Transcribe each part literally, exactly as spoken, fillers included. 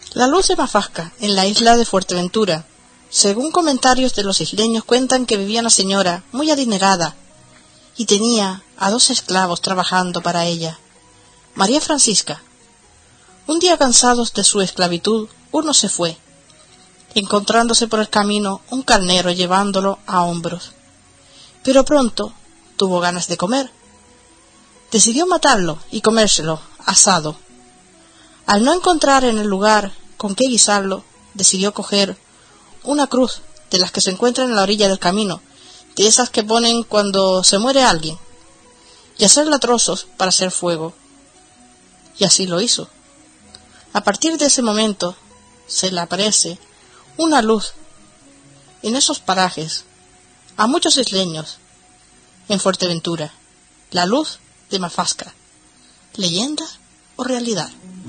La luz de Mafasca, en la isla de Fuerteventura. Según comentarios de los isleños, cuentan que vivía una señora muy adinerada y tenía a dos esclavos trabajando para ella. María Francisca. Un día, cansados de su esclavitud, uno se fue, encontrándose por el camino un carnero llevándolo a hombros. Pero pronto tuvo ganas de comer. Decidió matarlo y comérselo asado. Al no encontrar en el lugar con qué guisarlo, decidió coger una cruz de las que se encuentran en la orilla del camino, de esas que ponen cuando se muere alguien, y hacerla trozos para hacer fuego. Y así lo hizo. A partir de ese momento se le aparece una luz en esos parajes a muchos isleños en Fuerteventura, la luz de Mafasca. ¿Leyenda o realidad?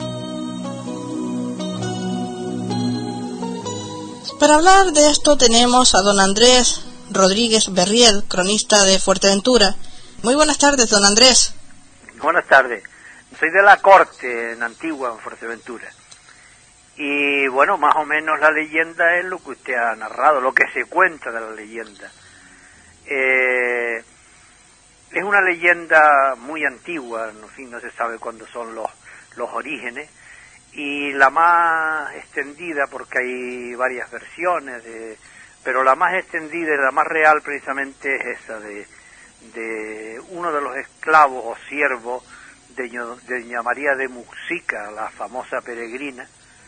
Para hablar de esto tenemos a don Andrés Rodríguez Berriel, cronista de Fuerteventura. Muy buenas tardes, don Andrés. Buenas tardes. Soy de la corte en Antigua, en Fuerteventura. Y bueno, más o menos la leyenda es lo que usted ha narrado, lo que se cuenta de la leyenda. Eh, es una leyenda muy antigua, en fin, no se sabe cuándo son los, los orígenes. Y la más extendida, porque hay varias versiones, de, pero la más extendida y la más real precisamente es esa de, de uno de los esclavos o siervos de, de doña María de Muxica, la famosa peregrina,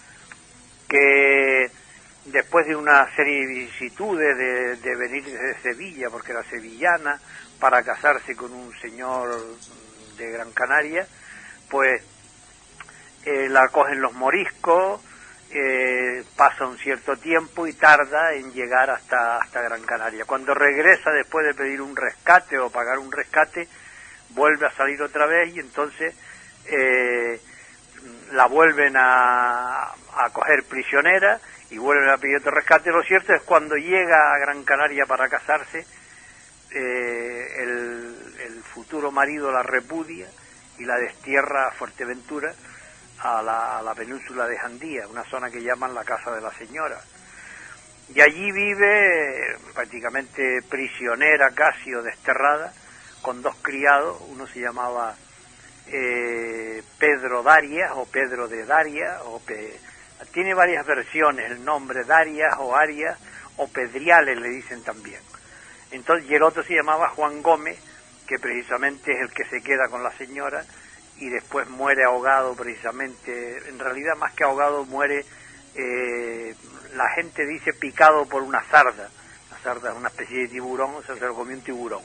que después de una serie de vicisitudes de, de venir desde Sevilla, porque era sevillana, para casarse con un señor de Gran Canaria, pues Eh, la cogen los moriscos, eh, pasa un cierto tiempo y tarda en llegar hasta, hasta Gran Canaria. Cuando regresa, después de pedir un rescate o pagar un rescate, vuelve a salir otra vez y entonces eh, la vuelven a, a coger prisionera y vuelven a pedir otro rescate. Lo cierto es cuando llega a Gran Canaria para casarse, eh, el, el futuro marido la repudia y la destierra a Fuerteventura, A la, a la península de Jandía, una zona que llaman la Casa de la Señora. Y allí vive prácticamente prisionera casi o desterrada, con dos criados. Uno se llamaba eh, Pedro Darias o Pedro de Darias, o Pe... tiene varias versiones el nombre, Darias o Arias o Pedriales le dicen también. Entonces, y el otro se llamaba Juan Gómez, que precisamente es el que se queda con la señora y después muere ahogado precisamente. En realidad, más que ahogado, muere, eh, la gente dice, picado por una sarda. La sarda es una especie de tiburón, o sea, se lo comió un tiburón.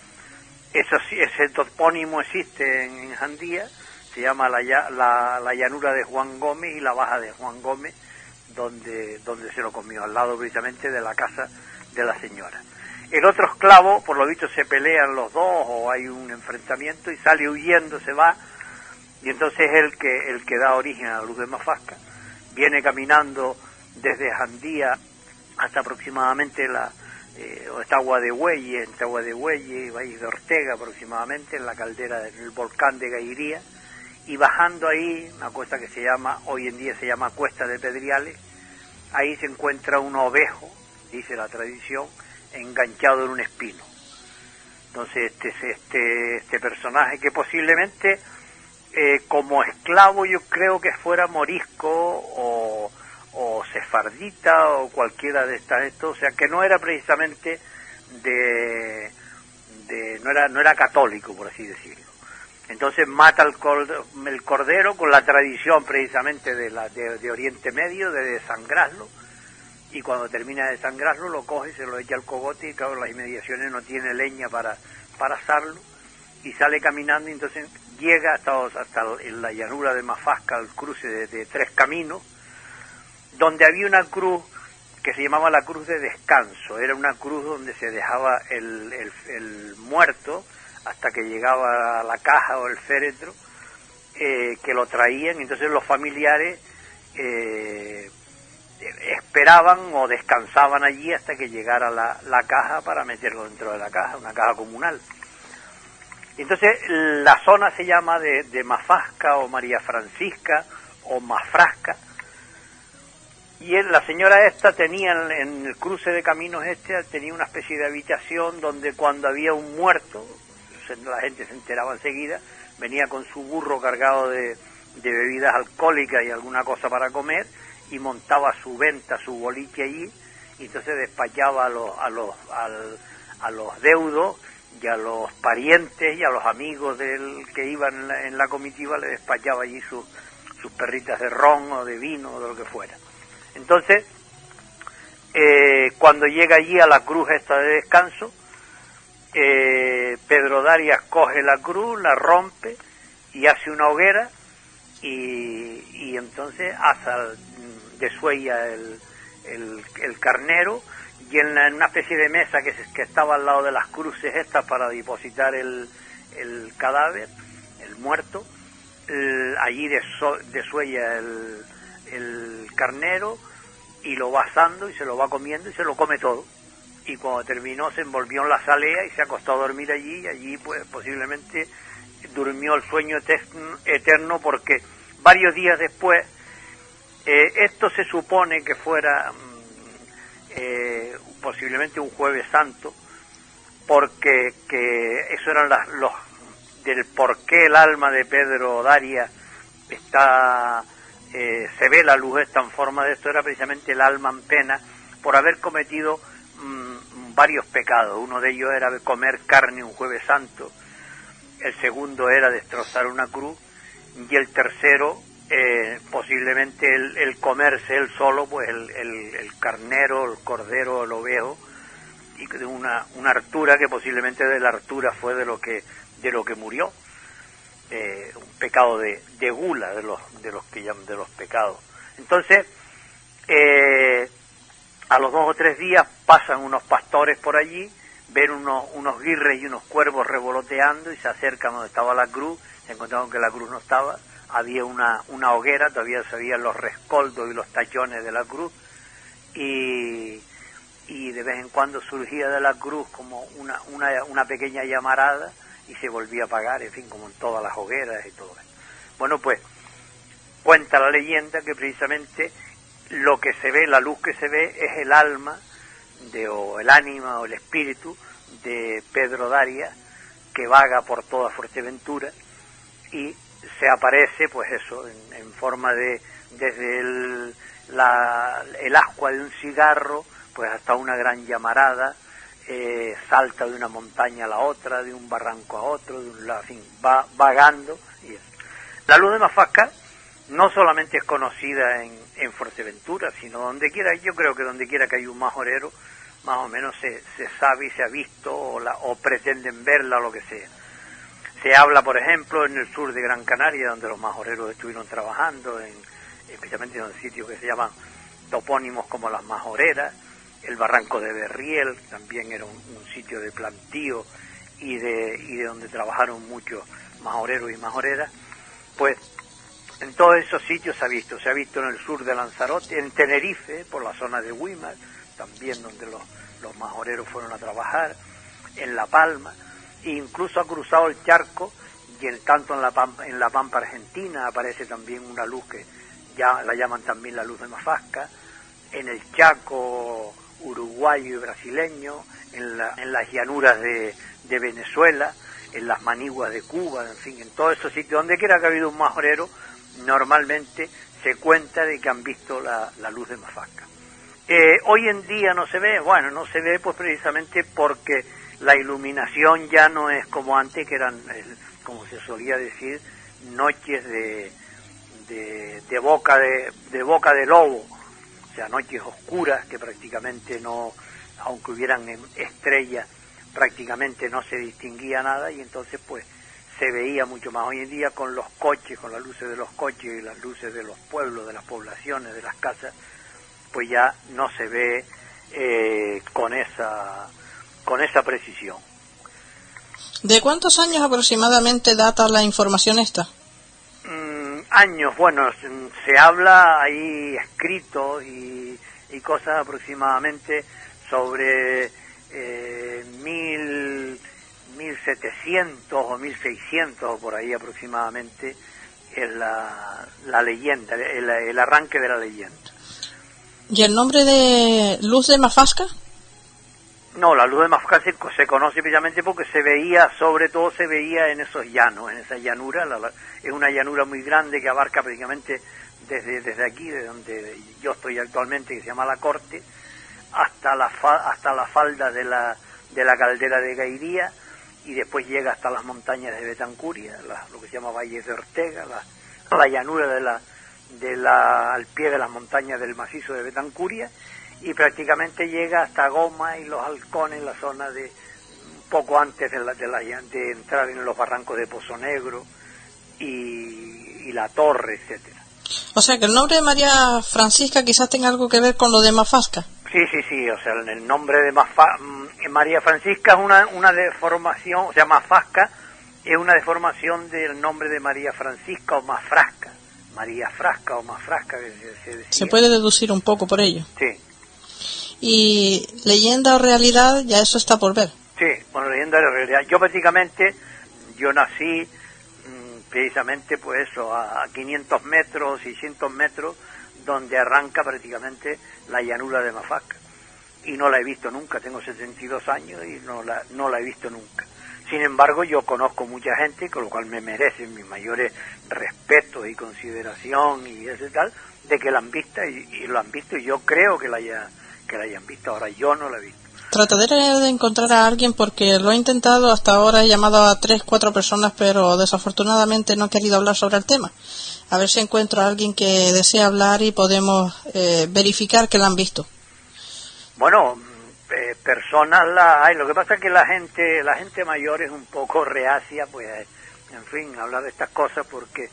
Eso, ese topónimo existe en, en Jandía, se llama la, la, la llanura de Juan Gómez y la baja de Juan Gómez, donde, donde se lo comió, al lado precisamente de la casa de la señora. El otro esclavo, por lo visto, se pelean los dos o hay un enfrentamiento y sale huyendo, se va. Y entonces es el que, el que da origen a la luz de Mafasca. Viene caminando desde Jandía hasta aproximadamente la eh, esta Agua de Bueyes, entre Agua de Bueyes y Valles de Ortega aproximadamente, en la caldera del volcán de Gairía, y bajando ahí, una cuesta que se llama, hoy en día se llama Cuesta de Pedriales, ahí se encuentra un ovejo, dice la tradición, enganchado en un espino. Entonces este, este, este personaje que posiblemente Eh, como esclavo yo creo que fuera morisco o, o sefardita o cualquiera de estas, esto, o sea que no era precisamente de, de no era no era católico, por así decirlo. Entonces mata el cordero, el cordero con la tradición precisamente de, la, de, de Oriente Medio, de desangrarlo, y cuando termina de desangrarlo lo coge, se lo echa al cogote y claro, las inmediaciones no tiene leña para, para asarlo, y sale caminando y entonces llega hasta, hasta en la llanura de Mafasca, al cruce de, de tres caminos, donde había una cruz que se llamaba la cruz de descanso. Era una cruz donde se dejaba el, el, el muerto hasta que llegaba a la caja o el féretro, eh, que lo traían. Entonces los familiares eh, esperaban o descansaban allí hasta que llegara la, la caja para meterlo dentro de la caja, una caja comunal. Entonces la zona se llama de, de Mafasca o María Francisca o Mafrasca, Y él, la señora esta tenía en, en el cruce de caminos este, tenía una especie de habitación donde cuando había un muerto, la gente se enteraba enseguida, venía con su burro cargado de, de bebidas alcohólicas y alguna cosa para comer, y montaba su venta, su boliche allí, y entonces despachaba a los, a los, al, a los deudos y a los parientes y a los amigos del que iban en la, en la comitiva, le despachaba allí sus, sus perritas de ron o de vino o de lo que fuera. Entonces, eh, cuando llega allí a la cruz esta de descanso, eh, Pedro Darias coge la cruz, la rompe y hace una hoguera, y, y entonces asa, desuella el, el, el carnero, y en, la, en una especie de mesa que, que estaba al lado de las cruces estas para depositar el, el cadáver, el muerto, el, allí deso, desuella el el carnero y lo va asando y se lo va comiendo y se lo come todo, y cuando terminó se envolvió en la salea y se acostó a dormir allí, y allí pues posiblemente durmió el sueño eterno, eterno porque varios días después, eh, esto se supone que fuera eh, posiblemente un Jueves Santo, porque que eso eran las, los del por qué el alma de Pedro Darias está Eh, se ve la luz esta en forma de esto, era precisamente el alma en pena por haber cometido mmm, varios pecados. Uno de ellos era comer carne un Jueves Santo, el segundo era destrozar una cruz, y el tercero eh, posiblemente el, el comerse él solo pues el, el, el carnero, el cordero, el ovejo, y de una, una hartura que posiblemente de la hartura fue de lo que de lo que murió. Eh, un pecado de, de gula, de los de los que llaman de los pecados. Entonces, eh, a los dos o tres días pasan unos pastores por allí, ven unos, unos guirres y unos cuervos revoloteando, y se acercan donde estaba la cruz, se encontraron que la cruz no estaba, había una, una hoguera, todavía se veían los rescoldos y los tachones de la cruz, y, y de vez en cuando surgía de la cruz como una, una, una pequeña llamarada, y se volvía a apagar, en fin, como en todas las hogueras y todo eso. Bueno, pues cuenta la leyenda que precisamente lo que se ve, la luz que se ve, es el alma de, o el ánima o el espíritu de Pedro Darias, que vaga por toda Fuerteventura, y se aparece, pues eso, en, en forma de, desde el, la, el ascua de un cigarro, pues hasta una gran llamarada. Eh, salta de una montaña a la otra, de un barranco a otro, de un lado, en fin, va vagando. Y eso. La luz de Mafasca no solamente es conocida en, en Fuerteventura, sino donde quiera, yo creo que donde quiera que hay un majorero, más o menos se, se sabe y se ha visto, o, la, o pretenden verla, o lo que sea. Se habla, por ejemplo, en el sur de Gran Canaria, donde los majoreros estuvieron trabajando, en, especialmente en sitios que se llaman topónimos como las majoreras. El barranco de Berriel también era un, un sitio de plantío y de, y de donde trabajaron muchos majoreros y majoreras. Pues en todos esos sitios se ha visto, se ha visto en el sur de Lanzarote, en Tenerife, por la zona de Güímar, también donde los, los majoreros fueron a trabajar, en La Palma, e incluso ha cruzado el charco, y en, tanto en la, Pampa, en la Pampa Argentina aparece también una luz que ya la llaman también la luz de Mafasca, en el Chaco uruguayo y brasileño, en, la, en las llanuras de, de Venezuela, en las maniguas de Cuba, en fin, en todos esos sitios, donde quiera que ha habido un majorero, normalmente se cuenta de que han visto la, la luz de Mafasca. Eh, hoy en día no se ve, bueno, no se ve pues precisamente porque la iluminación ya no es como antes, que eran, como se solía decir, noches de, de, de boca de, de boca de lobo, o sea, noches oscuras que prácticamente no, aunque hubieran estrellas, prácticamente no se distinguía nada, y entonces pues se veía mucho más. Hoy en día con los coches, con las luces de los coches y las luces de los pueblos, de las poblaciones, de las casas, pues ya no se ve eh, con esa con esa precisión. ¿De cuántos años aproximadamente data la información esta? Mm, años, bueno, se habla ahí escrito y, y cosas aproximadamente sobre eh, mil, mil setecientos o mil seiscientos o por ahí aproximadamente es la, la leyenda, el, el arranque de la leyenda. ¿Y el nombre de Luz de Mafasca? No, la luz de Mafasca se, se conoce precisamente porque se veía, sobre todo se veía en esos llanos, en esa llanura. La, la, es una llanura muy grande que abarca prácticamente desde, desde aquí, de donde yo estoy actualmente, que se llama La Corte, hasta la, fa, hasta la falda de la, de la caldera de Gairía, y después llega hasta las montañas de Betancuria, la, lo que se llama Valles de Ortega, la, la llanura de la, de la, al pie de las montañas del macizo de Betancuria, y prácticamente llega hasta Goma y los Halcones, la zona de un poco antes de, la, de, la, de entrar en los barrancos de Pozo Negro y, y La Torre, etcétera. O sea que el nombre de María Francisca quizás tenga algo que ver con lo de Mafasca. Sí, sí, sí, o sea, el nombre de Mafa, María Francisca es una, una deformación, o sea, Mafasca es una deformación del nombre de María Francisca o Mafrasca, María Frasca o Mafrasca, que se, se decía. Se puede deducir un poco por ello. Sí. Y leyenda o realidad, ya eso está por ver. Sí, bueno, leyenda o realidad. Yo prácticamente, yo nací mmm, precisamente, pues eso, a quinientos metros, seiscientos metros, donde arranca prácticamente la llanura de Mafasca. Y no la he visto nunca, tengo setenta y dos años y no la, no la he visto nunca. Sin embargo, yo conozco mucha gente, con lo cual me merecen mis mayores respetos y consideración y ese tal, de que la han visto y, y lo han visto, y yo creo que la haya que la hayan visto. Ahora yo no la he visto. Trataré de encontrar a alguien porque lo he intentado hasta ahora, he llamado a tres, cuatro personas, pero desafortunadamente no he querido hablar sobre el tema. A ver si encuentro a alguien que desee hablar y podemos eh, verificar que la han visto. Bueno, eh, personas la hay. Lo que pasa es que la gente, la gente mayor es un poco reacia, pues, en fin, hablar de estas cosas porque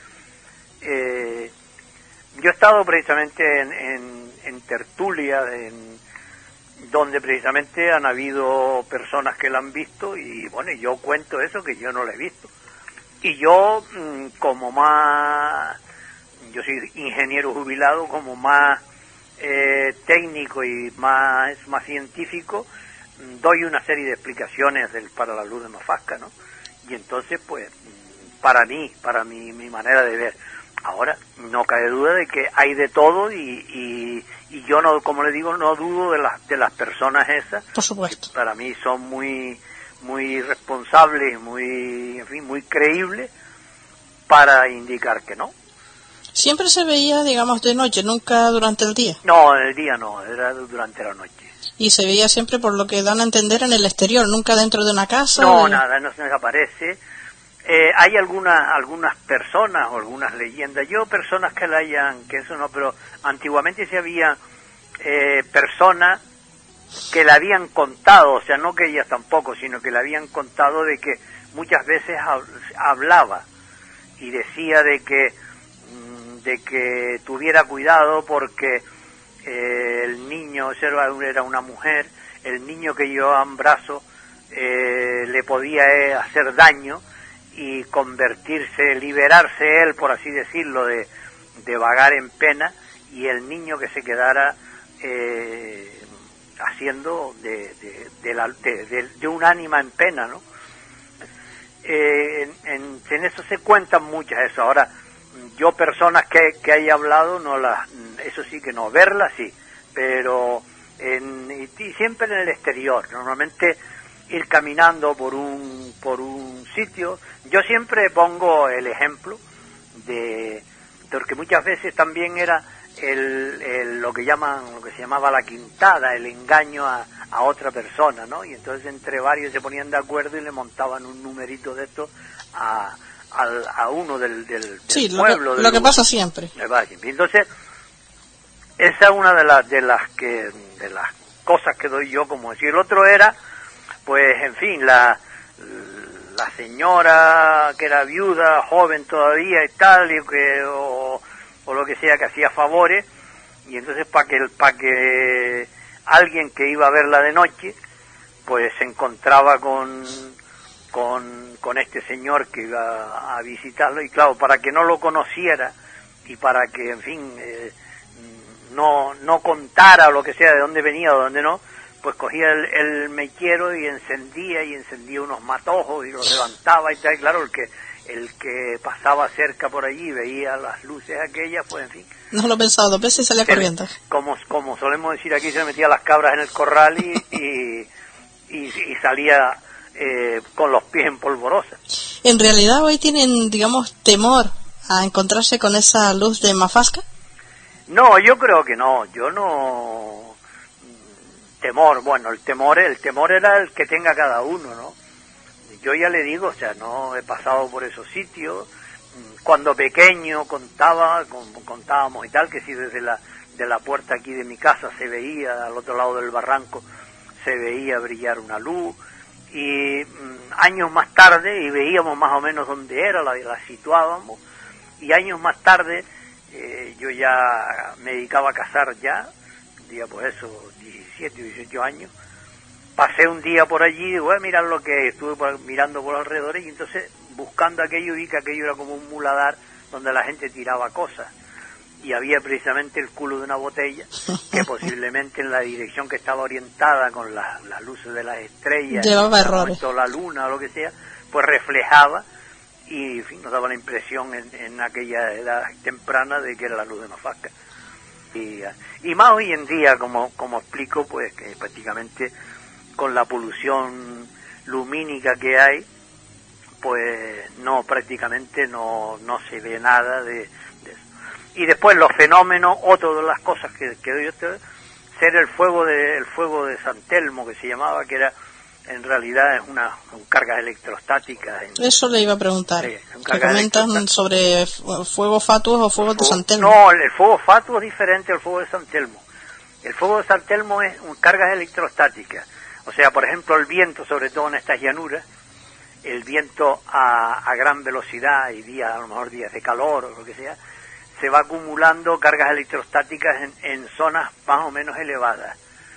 eh, yo he estado precisamente en, en, en tertulias, en donde precisamente han habido personas que la han visto y bueno, yo cuento eso, que yo no la he visto. Y yo, como más, yo soy ingeniero jubilado, como más eh, técnico y más, más científico, doy una serie de explicaciones del, para la luz de Mafasca, ¿no? Y entonces, pues, para mí, para mi, mi manera de ver, ahora no cabe duda de que hay de todo y, y, y yo no, como le digo, no dudo de las de las personas esas. Por supuesto. Para mí son muy muy responsables, muy, en fin, muy creíbles para indicar que no. Siempre se veía, digamos, de noche, nunca durante el día. No, el día no, era durante la noche. Y se veía siempre, por lo que dan a entender, en el exterior, nunca dentro de una casa. No, de... nada, no se me aparece. Eh, hay algunas algunas personas o algunas leyendas, yo personas que la hayan, que eso no, pero antiguamente se había eh, personas que la habían contado, o sea, no que ellas tampoco, sino que la habían contado de que muchas veces hablaba y decía de que de que tuviera cuidado porque eh, el niño, era una mujer, el niño que llevaba en brazos eh, le podía eh, hacer daño y convertirse, liberarse él, por así decirlo, de, de vagar en pena, y el niño que se quedara eh, haciendo de, de, de, la, de, de, de un ánima en pena, ¿no? Eh, en, en eso se cuentan muchas, eso. Ahora, yo personas que, que haya hablado, no las, eso sí que no, verlas sí, pero en, y, y siempre en el exterior, normalmente ir caminando por un por un sitio. Yo siempre pongo el ejemplo de, porque muchas veces también era el, el lo que llaman, lo que se llamaba la quintada, el engaño a, a otra persona, ¿no? Y entonces entre varios se ponían de acuerdo y le montaban un numerito de esto a a, a uno del, del, del sí, pueblo. Lo que, del, lo que pasa siempre. Entonces, esa es una de las de las que de las cosas que doy yo como decir. El otro era, pues, en fin, la la señora que era viuda, joven todavía y tal, y que, o, o lo que sea, que hacía favores, y entonces para que para que alguien que iba a verla de noche, pues se encontraba con con con este señor que iba a visitarlo, y claro, para que no lo conociera y para que, en fin, eh, no no contara o lo que sea de dónde venía o de dónde no, pues cogía el, el mechero y encendía y encendía unos matojos y los levantaba y tal. Claro, el que el que pasaba cerca por allí y veía las luces aquellas, pues en fin. No lo he pensado dos veces y salía se, corriendo. Como, como solemos decir aquí, se metía las cabras en el corral y, y, y, y salía eh, con los pies en polvorosa. ¿En realidad hoy tienen, digamos, temor a encontrarse con esa luz de Mafasca? No, yo creo que no, yo no... Temor, bueno, el temor, el temor era el que tenga cada uno, ¿no? Yo ya le digo, o sea, no he pasado por esos sitios. Cuando pequeño contaba, contábamos y tal, que si desde la, de la puerta aquí de mi casa se veía, al otro lado del barranco, se veía brillar una luz. Y mmm, años más tarde, y veíamos más o menos dónde era, la, la situábamos, y años más tarde, eh, yo ya me dedicaba a cazar ya, día pues eso, diecisiete, dieciocho años, pasé un día por allí y voy a mirar lo que estuve por, mirando por alrededor, y entonces buscando aquello vi que aquello era como un muladar donde la gente tiraba cosas, y había precisamente el culo de una botella que posiblemente en la dirección que estaba orientada con las, las luces de las estrellas, llevaba errores, la luna o lo que sea, pues reflejaba y en fin, nos daba la impresión en, en aquella edad temprana de que era la luz de Mafasca. Y, y más hoy en día, como, como explico, pues que prácticamente con la polución lumínica que hay, pues no, prácticamente no, no se ve nada de, de eso. Y después los fenómenos, otra de las cosas que, que yo te ser el fuego de el fuego de San Telmo, que se llamaba, que era en realidad es una un cargas electrostáticas. En, Eso le iba a preguntar. Sí, que comentan sobre fuegos fatuos o fuegos de San Telmo. No, el fuego fatuo es diferente al fuego de San Telmo. El fuego de San Telmo es un cargas electrostáticas. O sea, por ejemplo, el viento, sobre todo en estas llanuras, el viento a, a gran velocidad y días, a lo mejor días de calor o lo que sea, se va acumulando cargas electrostáticas en, en zonas más o menos elevadas.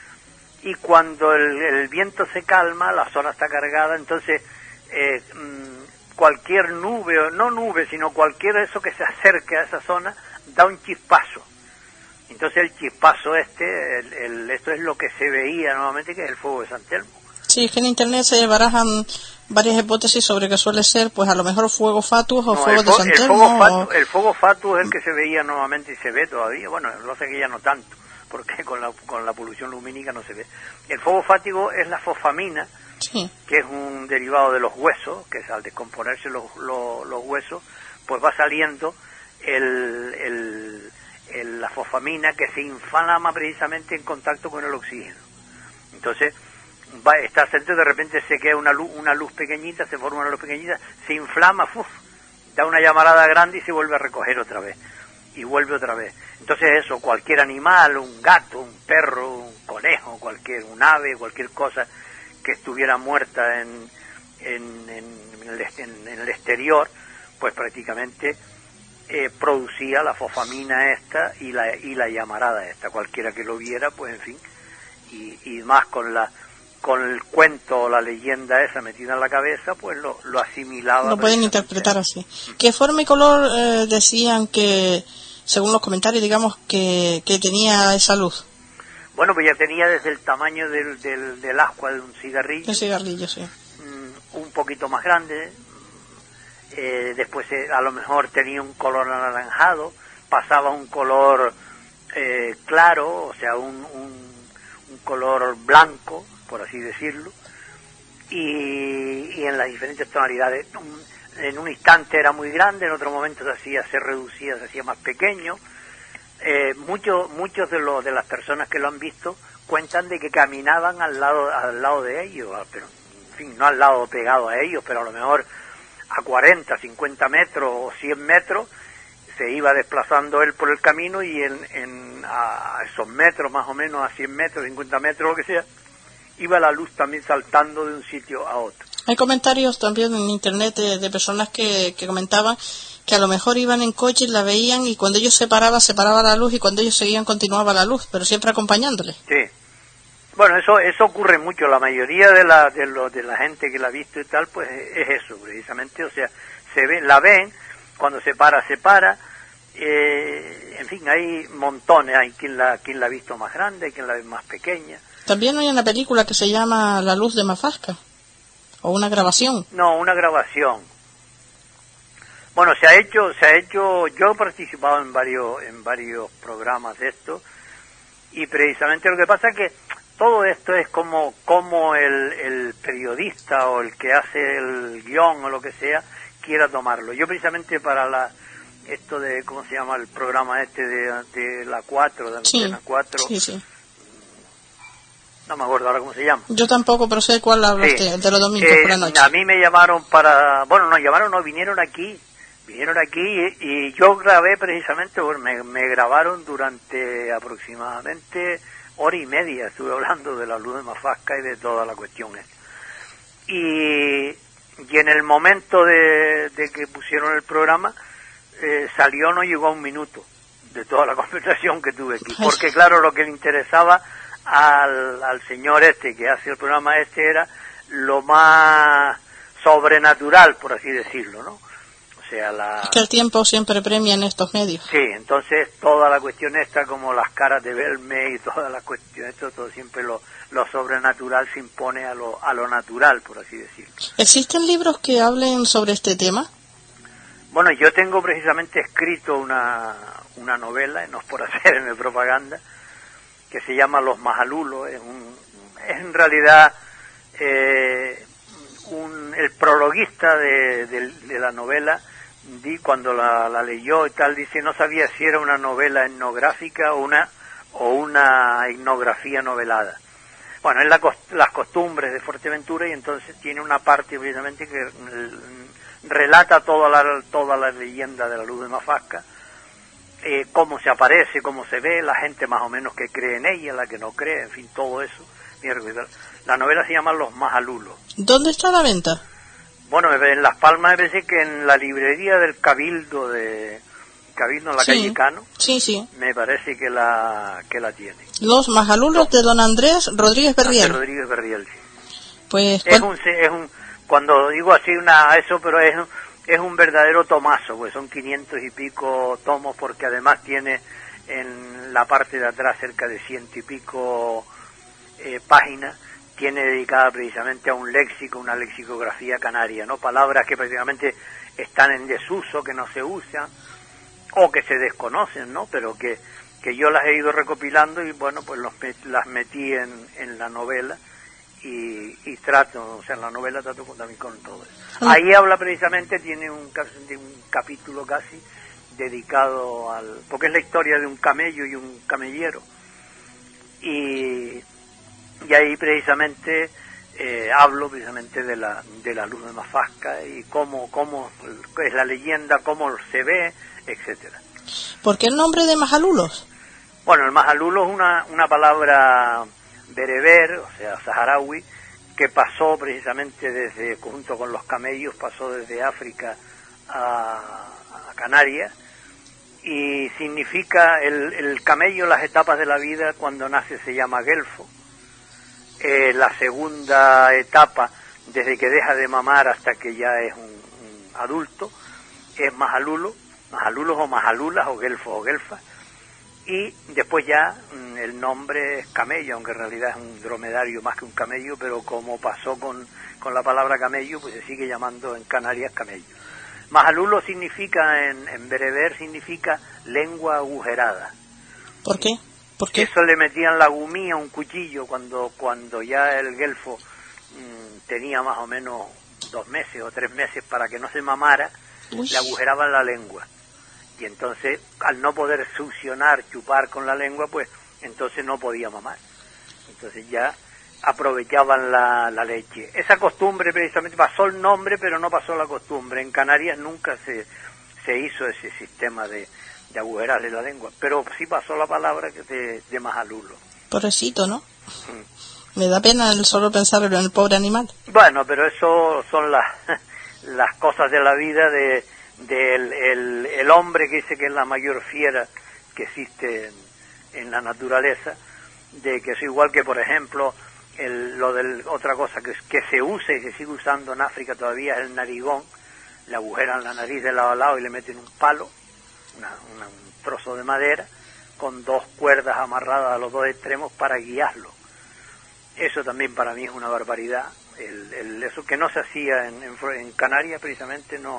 Y cuando el, el viento se calma, la zona está cargada, entonces eh, cualquier nube, no nube, sino cualquier eso que se acerque a esa zona, da un chispazo. Entonces el chispazo este, el, el, esto es lo que se veía nuevamente, que es el fuego de San Telmo. Sí, es que en internet se barajan varias hipótesis sobre que suele ser, pues a lo mejor fuego fatuos o no, fuego el, de San el Telmo. Fuego fatu, o... El fuego fatuo es el que se veía nuevamente y se ve todavía, bueno, lo sé que ya no tanto, porque con la, con la polución lumínica no se ve. El fuego fático es la fosfamina, sí, que es un derivado de los huesos, que es al descomponerse los, los, los huesos, pues va saliendo el, el, el, la fosfamina que se inflama precisamente en contacto con el oxígeno. Entonces, va, está centro, de repente se queda una luz, una luz pequeñita, se forma una luz pequeñita, se inflama, uf, da una llamarada grande y se vuelve a recoger otra vez, y vuelve otra vez. Entonces eso, cualquier animal, un gato, un perro, un conejo, cualquier, un ave, cualquier cosa que estuviera muerta en, en, en, el, en, en el exterior, pues prácticamente eh, producía la fosfamina esta y la, y la llamarada esta, cualquiera que lo viera, pues en fin, y, y más con la con el cuento o la leyenda esa metida en la cabeza, pues lo, lo asimilaba. Lo pueden interpretar así. ¿Qué forma y color eh, decían que, según los comentarios, digamos, que, que tenía esa luz? Bueno, pues ya tenía desde el tamaño del, del, del ascua de un cigarrillo. Un cigarrillo, sí. Mm, un poquito más grande. Eh, después eh, a lo mejor tenía un color anaranjado, pasaba un color eh, claro, o sea, un, un, un color blanco, por así decirlo, y, y en las diferentes tonalidades. Un, en un instante era muy grande, en otro momento se hacía, se reducía, se hacía más pequeño. Eh, muchos muchos de los de las personas que lo han visto cuentan de que caminaban al lado al lado de ellos, pero en fin, no al lado pegado a ellos, pero a lo mejor a cuarenta, cincuenta metros o cien metros se iba desplazando él por el camino, y en, en a esos metros, más o menos a cien metros, cincuenta metros, lo que sea, iba la luz también saltando de un sitio a otro. Hay comentarios también en internet de, de personas que, que comentaban que a lo mejor iban en coche y la veían, y cuando ellos se paraban, se paraba la luz, y cuando ellos seguían continuaba la luz, pero siempre acompañándole. Sí. Bueno, eso eso ocurre mucho. La mayoría de la de, lo, de la gente que la ha visto y tal, pues es eso, precisamente. O sea, se ve, la ven, cuando se para, se para. Eh, en fin, hay montones. Hay quien la, quien la ha visto más grande, hay quien la ve más pequeña. También hay una película que se llama La luz de Mafasca, o una grabación. No, una grabación. Bueno, se ha hecho, se ha hecho, yo he participado en varios, en varios programas de esto, y precisamente lo que pasa es que todo esto es como, como el, el periodista o el que hace el guión o lo que sea quiera tomarlo. Yo precisamente para la, esto de, ¿cómo se llama? El programa este de, de la cuatro, de Antena sí, cuatro. Sí, sí. No me acuerdo ahora cómo se llama. Yo tampoco, pero sé cuál hablas, Sí. de, de los domingos Eh, por la noche. A mí me llamaron para, bueno, no llamaron, no, vinieron aquí, vinieron aquí y, y yo grabé precisamente, bueno, me, me grabaron durante aproximadamente hora y media, estuve hablando de la luz de Mafasca y de toda la cuestión esta. Y, y en el momento de, de que pusieron el programa, eh, salió, no llegó a un minuto de toda la conversación que tuve aquí, porque claro, lo que le interesaba al, al señor este que hace el programa este era lo más sobrenatural, por así decirlo, ¿no? O sea, la... Es que el tiempo siempre premia en estos medios. Sí, entonces toda la cuestión esta, como las caras de Belme y todas las cuestiones, esto, todo siempre lo, lo sobrenatural se impone a lo, a lo natural, por así decirlo. ¿Existen libros que hablen sobre este tema? Bueno, yo tengo precisamente escrito una, una novela, no es por hacerme propaganda, que se llama Los Majalulos. Es, un, es en realidad eh, un, el prologuista de, de, de la novela, di, cuando la, la leyó y tal, dice, no sabía si era una novela etnográfica o una, o una etnografía novelada. Bueno, es la, las costumbres de Fuerteventura y entonces tiene una parte precisamente que relata toda la, toda la leyenda de la luz de Mafasca, eh, cómo se aparece, cómo se ve, la gente más o menos que cree en ella, la que no cree, en fin, todo eso. La novela se llama Los Majalulos. ¿Dónde está la venta? Bueno, en Las Palmas me parece que en la librería del Cabildo de Cabildo en la sí, calle Cano. Sí, sí. Me parece que la que la tiene. Los Majalulos no. de don Andrés Rodríguez Berriel. Andrés Rodríguez Berriel, sí. Pues es un es un cuando digo así una eso, pero es un, es un verdadero tomazo, pues son quinientos y pico tomos, porque además tiene en la parte de atrás cerca de ciento y pico eh, páginas, tiene dedicada precisamente a un léxico, una lexicografía canaria, ¿no? Palabras que prácticamente están en desuso, que no se usan, o que se desconocen, ¿no? Pero que, que yo las he ido recopilando y bueno, pues los, las metí en, en la novela y, y trato, o sea, en la novela trato con, también con todo eso. Ahí habla precisamente, tiene un, un capítulo casi dedicado al... porque es la historia de un camello y un camellero. Y, y ahí precisamente eh, hablo precisamente de la, de la luz de Mafasca y cómo, cómo es la leyenda, cómo se ve, etcétera. ¿Por qué el nombre de Majalulos? Bueno, el Majalulo es una, una palabra bereber, o sea, saharaui, que pasó precisamente desde, junto con los camellos, pasó desde África a, a Canarias, y significa, el, el camello, las etapas de la vida, cuando nace se llama guelfo, eh, la segunda etapa, desde que deja de mamar hasta que ya es un, un adulto, es majalulo, majalulos o majalulas o guelfos o guelfas, y después ya mm, el nombre es camello, aunque en realidad es un dromedario más que un camello, pero como pasó con, con la palabra camello, pues se sigue llamando en Canarias camello. Majalulo significa, en, en bereber, significa lengua agujerada. ¿Por qué? ¿Por qué? Eso le metían la gumía, un cuchillo, cuando, cuando ya el guelfo mmm, tenía más o menos dos meses o tres meses para que no se mamara. Uy. Le agujeraban la lengua. Y entonces, al no poder succionar, chupar con la lengua, pues entonces no podía mamar. Entonces ya aprovechaban la, la leche. Esa costumbre precisamente pasó el nombre, pero no pasó la costumbre. En Canarias nunca se, se hizo ese sistema de, de agujerarle la lengua, pero sí pasó la palabra de, de majalulo. Pobrecito, ¿no? Mm. Me da pena el solo pensar en el pobre animal. Bueno, pero eso son las, las cosas de la vida de del el, el hombre que dice que es la mayor fiera que existe en, en la naturaleza, de que es igual que, por ejemplo, el, lo de otra cosa que, que se usa y se sigue usando en África todavía es el narigón. Le agujeran la nariz de lado a lado y le meten un palo, una, una, un trozo de madera con dos cuerdas amarradas a los dos extremos para guiarlo. Eso también para mí es una barbaridad. El, el, eso que no se hacía en, en, en Canarias precisamente no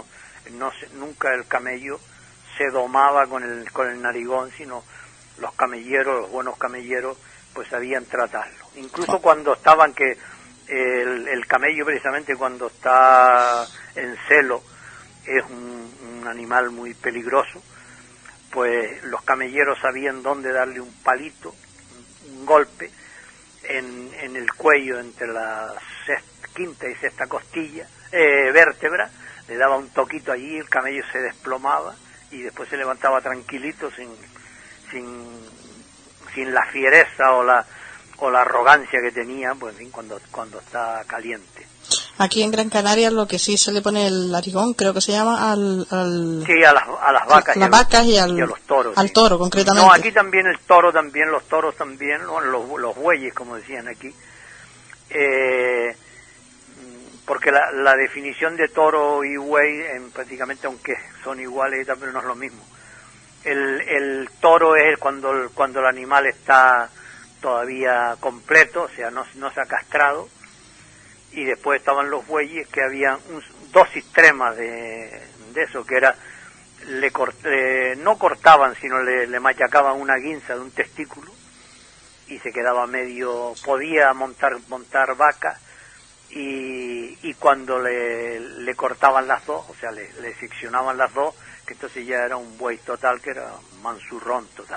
no se, nunca el camello se domaba con el, con el narigón, sino los camelleros, los buenos camelleros, pues sabían tratarlo. Incluso cuando estaban que el, el camello precisamente cuando está en celo es un, un animal muy peligroso, pues los camelleros sabían dónde darle un palito, un, un golpe en, en el cuello entre la sexta, quinta y sexta costilla, eh, vértebra, le daba un toquito allí, el camello se desplomaba y después se levantaba tranquilito sin sin sin la fiereza o la o la arrogancia que tenía, pues en fin, cuando cuando está caliente. Aquí en Gran Canaria lo que sí se le pone el narigón, creo que se llama al, al sí, a las a las vacas, las y, vacas y, a al, los, y a los toros, al sí. toro concretamente. No, aquí también el toro, también los toros también, ¿no? los los bueyes como decían aquí. Eh, porque la, la definición de toro y buey, en, prácticamente aunque son iguales, también no es lo mismo. El, el toro es cuando el, cuando el animal está todavía completo, o sea, no, no se ha castrado, y después estaban los bueyes, que había un, dos sistemas de, de eso, que era, le, le no cortaban, sino le, le machacaban una guinza de un testículo, y se quedaba medio, podía montar, montar vaca, y, y cuando le, le cortaban las dos, o sea, le, le seccionaban las dos, que entonces ya era un buey total, que era manzurrón total.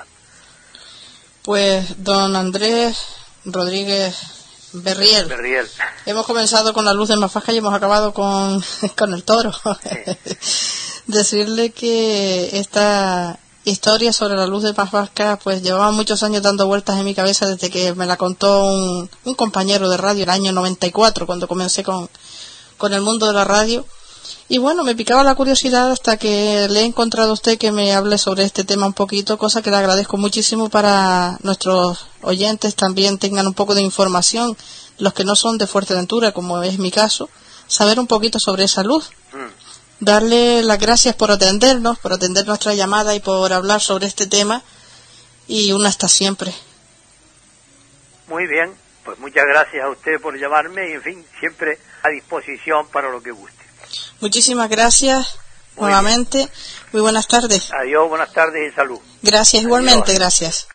Pues don Andrés Rodríguez Berriel, Berriel. Hemos comenzado con la luz de Mafasca y hemos acabado con, con el toro. Sí. Decirle que esta historia sobre la luz de Mafasca pues llevaba muchos años dando vueltas en mi cabeza desde que me la contó un, un compañero de radio el año noventa y cuatro, cuando comencé con, con el mundo de la radio. Y bueno, me picaba la curiosidad hasta que le he encontrado a usted que me hable sobre este tema un poquito, cosa que le agradezco muchísimo para nuestros oyentes también tengan un poco de información, los que no son de Fuerteventura, como es mi caso, saber un poquito sobre esa luz. Mm. Darle las gracias por atendernos, por atender nuestra llamada y por hablar sobre este tema, y una hasta siempre. Muy bien, pues muchas gracias a usted por llamarme y en fin, siempre a disposición para lo que guste. Muchísimas gracias Muy nuevamente. Bien. Muy buenas tardes. Adiós, buenas tardes y salud. Gracias, igualmente, Adiós. Gracias.